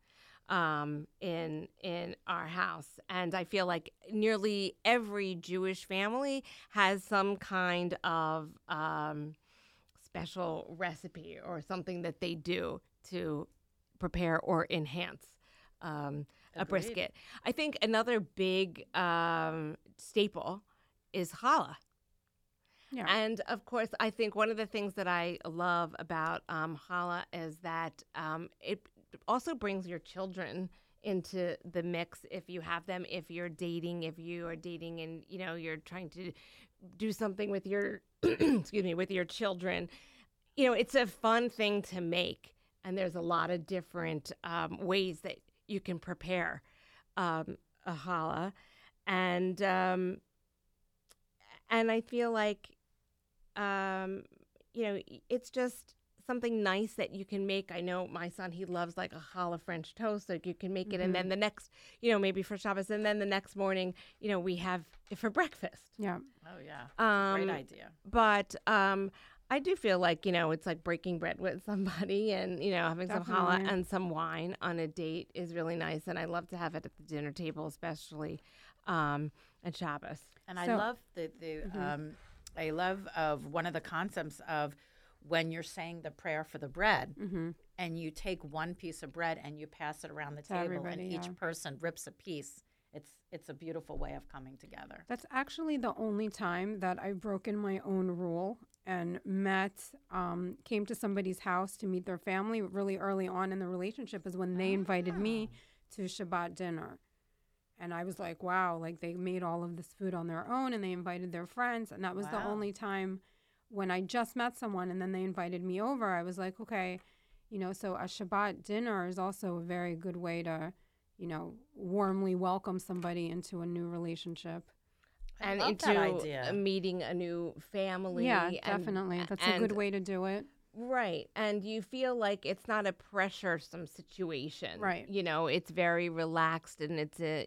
in our house. And I feel like nearly every Jewish family has some kind of special recipe or something that they do to prepare or enhance a
Agreed.
brisket. I think another big staple is challah.
Yeah.
And of course, I think one of the things that I love about challah is that it also brings your children into the mix if you have them, if you are dating and, you're trying to do something with your, with your children. It's a fun thing to make. And there's a lot of different ways that you can prepare a challah. And I feel like, it's just something nice that you can make. I know my son, he loves like a challah French toast, so you can make it. And then the next, maybe for Shabbos, and then the next morning, we have it for breakfast.
Yeah.
Oh, yeah. That's a great idea.
But I do feel like, it's like breaking bread with somebody and, having some challah
Definitely.
and some wine on a date is really nice. And I love to have it at the dinner table, especially at Shabbos.
And I
So-
love I love of one of the concepts of when you're saying the prayer for the bread, and you take one piece of bread and you pass it around the table,
everybody,
and each
yeah.
person rips a piece. It's a beautiful way of coming together.
That's actually the only time that I've broken my own rule and came to somebody's house to meet their family really early on in the relationship is when they invited me to Shabbat dinner. And I was like, wow, like they made all of this food on their own and they invited their friends. And that was the
Wow.
only time when I just met someone and then they invited me over. I was like, okay, so a Shabbat dinner is also a very good way to, warmly welcome somebody into a new relationship.
I
And
love
into
that idea.
meeting a new family.
Yeah,
and-
definitely. That's a good way to do it.
Right. And you feel like it's not a pressuresome situation.
Right.
It's very relaxed and it's a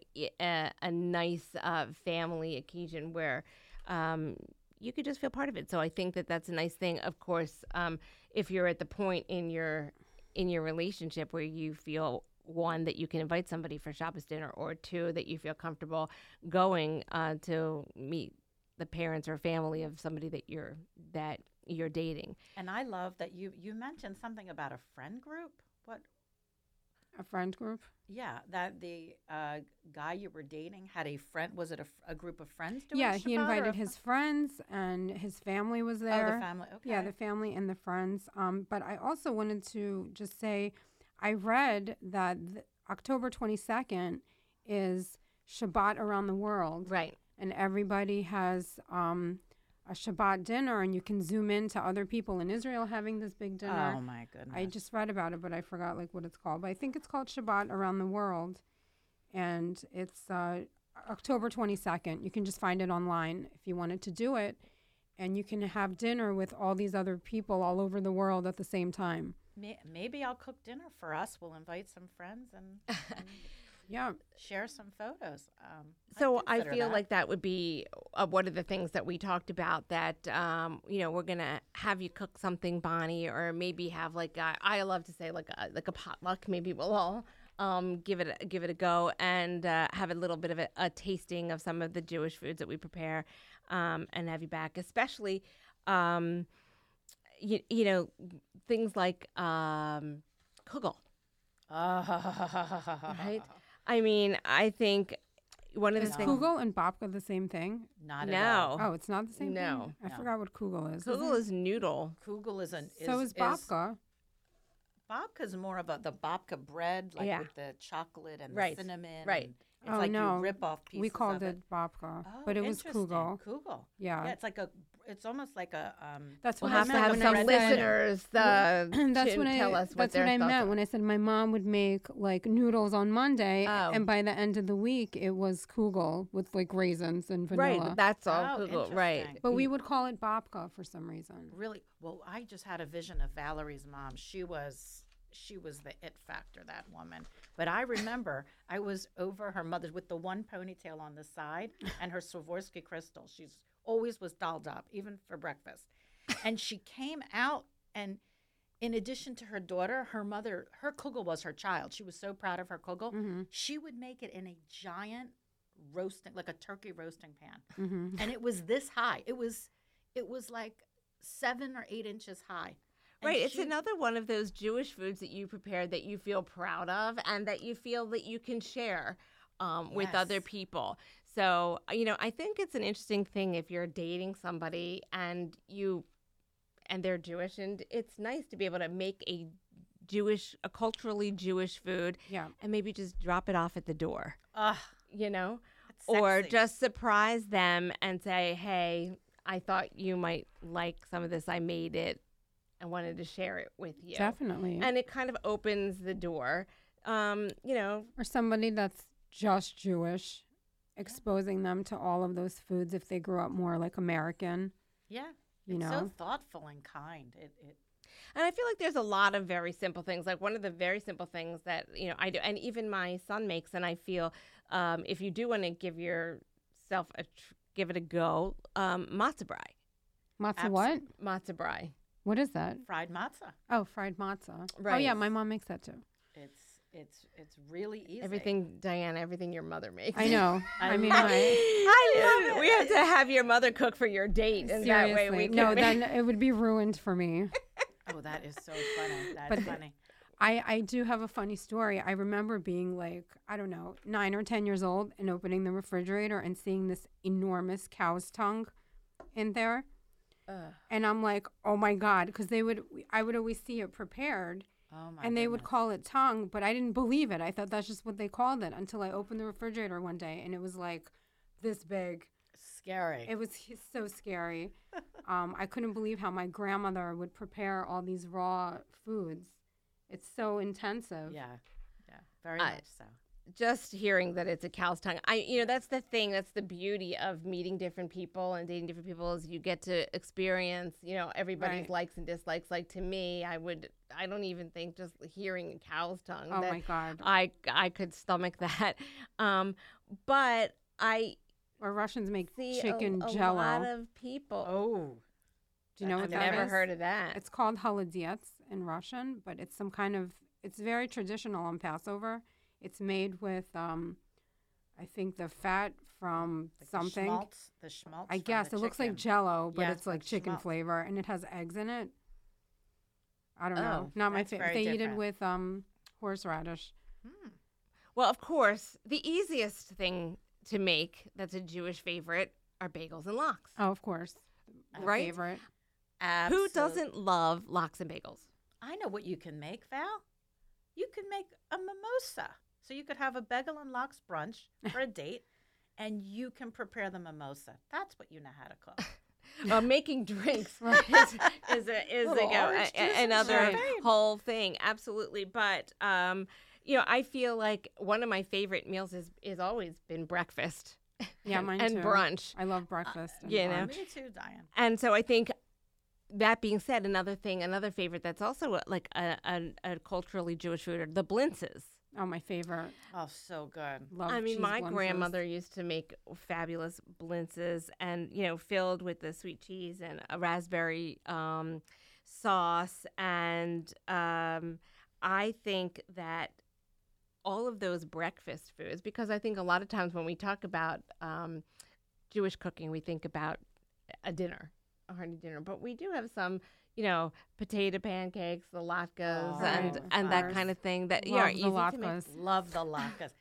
nice family occasion where you could just feel part of it. So I think that that's a nice thing. Of course, if you're at the point in your relationship where you feel, one, that you can invite somebody for Shabbos dinner, or two, that you feel comfortable going to meet the parents or family of somebody that you're dating.
And I love that you mentioned something about a friend group. What?
A friend group?
Yeah, that the guy you were dating had a friend. Was it a group of friends doing
Yeah, he
Shabbat, or
invited
a
his friends and his family was there.
Oh, the family. Okay.
Yeah, the family and the friends. But I also wanted to just say, I read that October 22nd is Shabbat around the world.
Right.
And everybody has a Shabbat dinner, and you can zoom in to other people in Israel having this big dinner.
Oh my goodness.
I just read about it, but I forgot what it's called. But I think it's called Shabbat around the world, and it's October 22nd. You can just find it online if you wanted to do it, and you can have dinner with all these other people all over the world at the same time.
Maybe I'll cook dinner for us. We'll invite some friends and
Yeah.
share some photos.
So I
consider
feel
that.
like that would be one of the things that we talked about, that, we're going to have you cook something, Bonnie, or maybe have I love to say like a potluck. Maybe we'll all give it a go and have a little bit of a tasting of some of the Jewish foods that we prepare, and have you back, especially, things like kugel. Right? I mean, I think one of the
Is
things.
kugel and babka the same thing?
Not at all.
No.
Oh, it's not the same
No.
thing? I
No.
forgot what kugel is.
Kugel is noodle.
Kugel is an
So is babka.
Babka's more of the babka bread, like
Yeah.
with the chocolate and
Right,
the cinnamon.
right.
and It's
Oh,
like
no.
you rip off pieces
We called
of
it babka,
Oh,
but it was
interesting.
kugel.
Kugel.
Yeah.
Yeah, it's almost like a
That's
We'll
what I
have to
meant
have
when
some
I said-
listeners
That's
to
when
tell us what
that's
their
what I
thoughts
meant
are.
when I said my mom would make like noodles on Monday,
Oh.
and by the end of the week it was kugel with like raisins and vanilla.
Right, that's all
Oh,
Kugel. Right.
interesting.
But we would call it babka for some reason.
really well. I just had a vision of Valerie's mom. She was the it factor, that woman. But I remember I was over her mother's with the one ponytail on the side and her Swarovski crystal. She's always was dolled up, even for breakfast. And she came out, and in addition to her daughter, her mother, her kugel was her child. She was so proud of her kugel.
Mm-hmm.
She would make it in a giant roasting, like a turkey roasting pan.
Mm-hmm.
And it was this high. It was like 7 or 8 inches high. And
Right. It's
she-
another one of those Jewish foods that you prepared that you feel proud of and that you feel that you can share with other
Yes.
people. So, I think it's an interesting thing if you're dating somebody and they're Jewish, and it's nice to be able to make a culturally Jewish food
Yeah.
and maybe just drop it off at the door,
Ugh, it's
or
sexy.
just surprise them and say, hey, I thought you might like some of this. I made it and wanted to share it with you.
Definitely.
And it kind of opens the door.
Or somebody that's just Jewish, exposing them to all of those foods if they grew up more like American.
Yeah.
You
It's
know?
so thoughtful and kind.
And I feel like there's a lot of very simple things. Like one of the very simple things that, I do, and even my son makes, and I feel if you do want to give yourself give it a go, matzah brie.
Matzah what?
Matzah brie.
What is that?
Fried matzah.
Oh, fried matzah. Oh,
Right.
yeah, my mom makes that too.
It's really easy.
Everything your mother makes.
I know.
I
I mean,
love
my,
I love it. We have to have your mother cook for your date, and that way
seriously.
we can
No, then it would be ruined for me.
Oh, that is so funny. That's
But
funny.
I do have a funny story. I remember being like, I don't know, 9 or 10 years old and opening the refrigerator and seeing this enormous cow's tongue in there. And I'm like, oh my God, because I would always see it prepared.
Oh my
And they would
goodness.
call it tongue, but I didn't believe it. I thought that's just what they called it until I opened the refrigerator one day and it was like this big.
Scary.
It was so scary. I couldn't believe how my grandmother would prepare all these raw foods. It's so intensive.
Yeah. Very much so.
Just hearing that it's a cow's tongue, that's the thing. That's the beauty of meeting different people and dating different people is you get to experience, everybody's
Right.
likes and dislikes. Like to me, I don't even think just hearing a cow's tongue.
Oh
that
my God.
I could stomach that. But I
Or Russians make
see
chicken
a
jello.
lot of people.
Oh.
Do you know what
I've
that
never
is?
heard of that.
It's called holodets in Russian, but it's some kind of, it's very traditional on Passover. It's made with, I think, the fat from
Like
something.
The schmaltz.
I
from
guess
the
it looks like
chicken.
Jello, but
Yeah,
it's like
like
chicken
schmaltz.
flavor, and it has eggs in it. I don't
Oh,
know. Not my
that's
favorite.
very
They eat it
different.
with horseradish.
Well, of course, the easiest thing to make that's a Jewish favorite are bagels and lox.
Oh, of course.
My
Right?
Favorite.
Who doesn't love lox and bagels?
I know what you can make, Val. You can make a mimosa. So you could have a bagel and lox brunch for a date, and you can prepare the mimosa. That's what you know how to cook.
Making drinks is
Little orange juice and
another
champagne.
whole thing. Absolutely, but I feel like one of my favorite meals is always been breakfast.
Yeah, mine
and
too.
brunch.
I love breakfast. and
you know.
brunch.
Me too, Diane.
And so I think that being said, another favorite that's also like a culturally Jewish food are the blintzes.
Oh, my favorite.
Oh, so good.
Love
I mean,
cheese
my
blintzes.
grandmother used to make fabulous blintzes, and filled with the sweet cheese and a raspberry sauce. And I think that all of those breakfast foods, because I think a lot of times when we talk about Jewish cooking, we think about a dinner, a hearty dinner, but we do have some. Potato pancakes, the latkes,
Oh,
and
of
that
course.
kind of thing that
Love
are
the
easy to make.
latkes.
Love the latkes.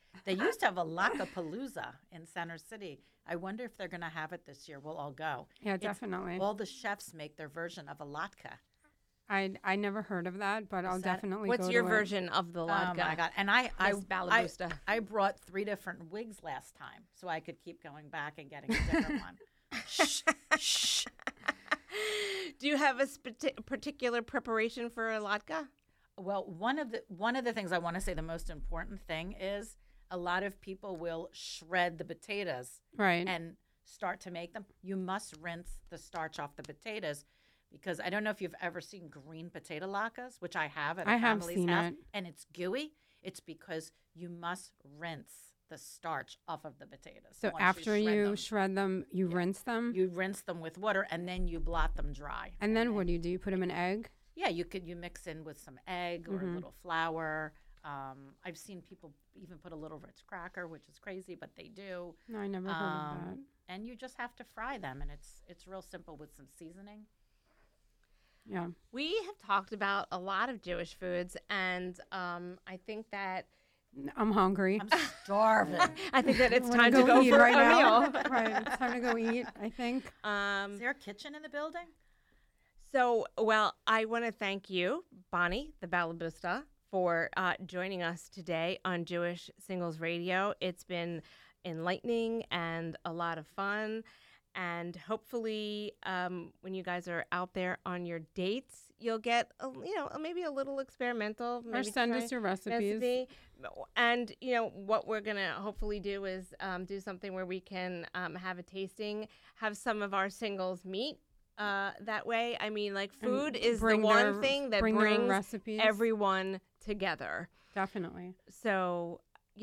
They used to have a Latkapalooza in Center City. I wonder if they're going to have it this year. We'll all go.
Yeah,
It's-
definitely.
All the chefs make their version of a latke.
I never heard of that, but I'll
Is that-
definitely
What's
go
your
to it.
version of the
Oh
latke?
my God! And I
Miss Balabusta.
I brought 3 different wigs last time, so I could keep going back and getting a different one. Shh, shh.
Do you have a particular preparation for a latke?
Well, one of the things I want to say, the most important thing is a lot of people will shred the potatoes
Right.
and start to make them. You must rinse the starch off the potatoes because I don't know if you've ever seen green potato latkes, which I have at a
I have
family's
seen
house,
it.
and it's gooey. It's because you must rinse the starch off of the potatoes.
So
once
after
shred
you
them.
shred them, you rinse them,
You rinse them with water and then you blot them dry.
and then what do? You put them in egg?
Yeah, you mix in with some egg or a little flour. I've seen people even put a little Ritz cracker, which is crazy, but they do.
No, I never heard of that.
And you just have to fry them, and it's real simple with some seasoning.
Yeah.
We have talked about a lot of Jewish foods, and I think that
I'm hungry.
I'm starving.
I think that it's
I wanna
time to go
eat
for
right
a
now.
meal.
Right. It's time to go eat, I think.
Is there a kitchen in the building?
So, well, I want to thank you, Bonnie, the Balabusta, for joining us today on Jewish Singles Radio. It's been enlightening and a lot of fun. And hopefully, when you guys are out there on your dates, you'll get, maybe a little experimental.
Or
Maybe
send
try
us your recipes.
recipe. And, what we're going to hopefully do is do something where we can have a tasting, have some of our singles meet. That way, I mean, like food is the
bring
one
their-
thing that
bring their
brings
recipes.
everyone together.
Definitely.
So,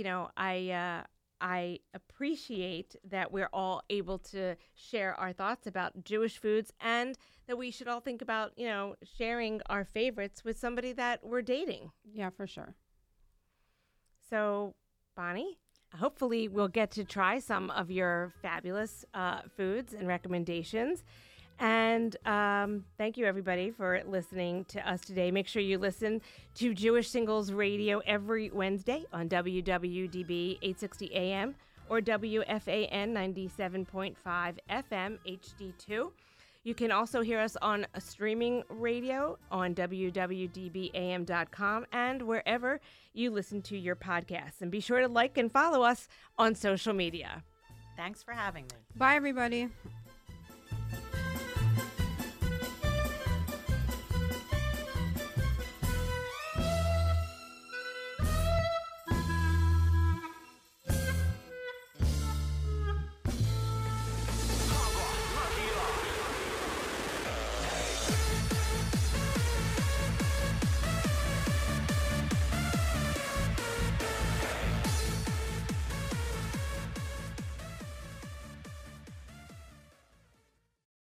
I appreciate that we're all able to share our thoughts about Jewish foods, and that we should all think about, sharing our favorites with somebody that we're dating.
Yeah, for sure.
So, Bonnie, hopefully we'll get to try some of your fabulous foods and recommendations. And thank you, everybody, for listening to us today. Make sure you listen to Jewish Singles Radio every Wednesday on WWDB 860 AM or WFAN 97.5 FM HD2. You can also hear us on a streaming radio on www.dbam.com and wherever you listen to your podcasts. And be sure to like and follow us on social media.
Thanks for having me.
Bye, everybody.